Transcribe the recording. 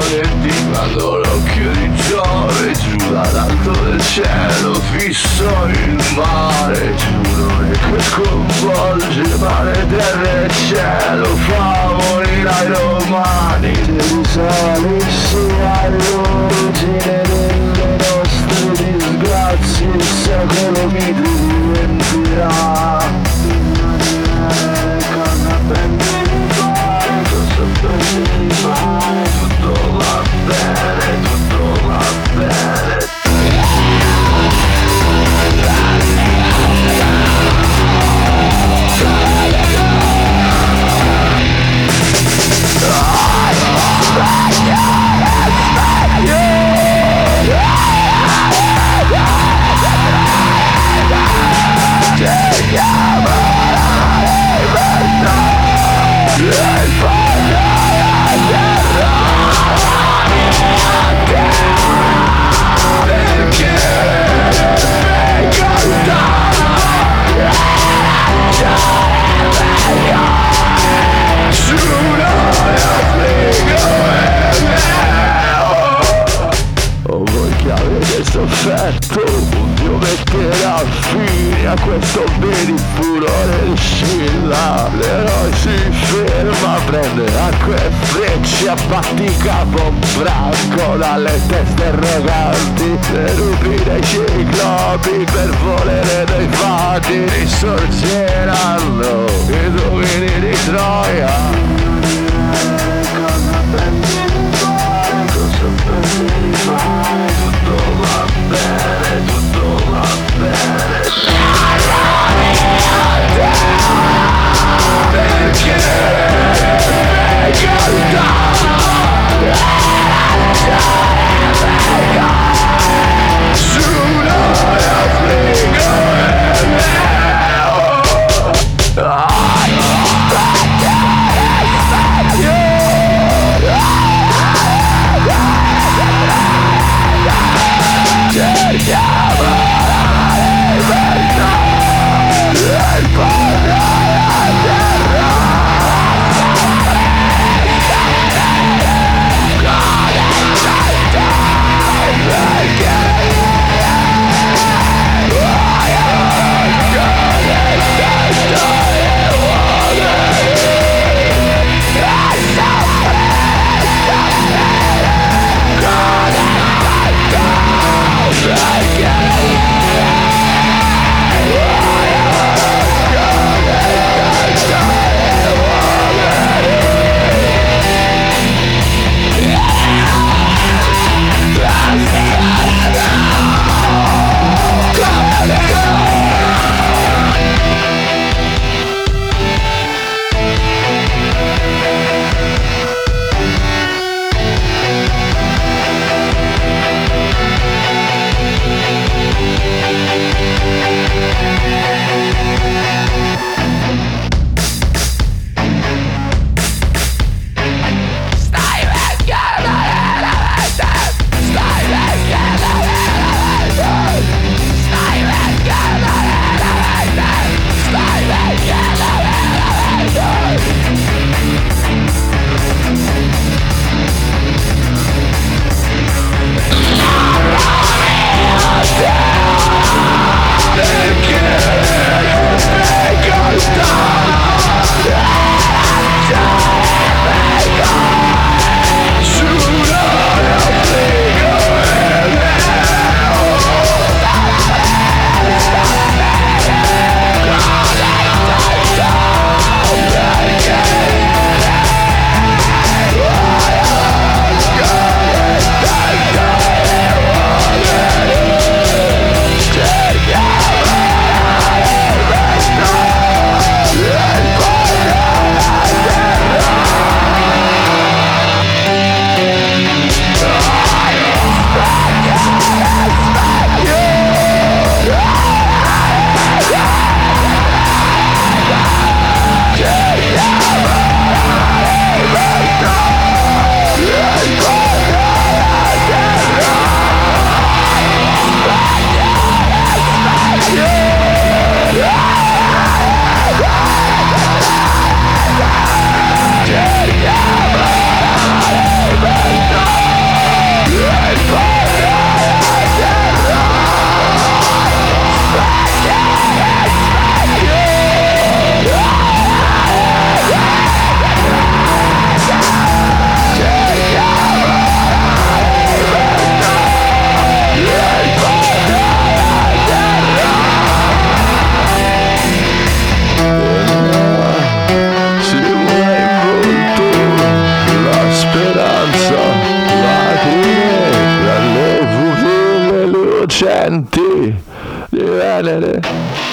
spaventi quando l'occhio di Giove giù dall'alto del cielo fisso il mare. Giuro che sconvolge mare, terra e cielo fa morire ai romani. Se risalessi all'origine delle nostre disgrazie, il secolo mi diventerà. Cosa prendi di fare? Cosa prendi di fare? Tutto va bene, tutto va bene. Sofferto, Dio metterà fine a questo bene furore scilla. L'eroe si ferma, prende acqua e frecce, abbatti capo un branco dalle teste arroganti. Le rupi dei ciclopi per volere dei fatti risorgeranno i domini di Troia. Cosa prendi di fare? Cosa prendi di fare? Tutto va bene, tutto va bene. Perché su un'ora frigo innocenti di Venere.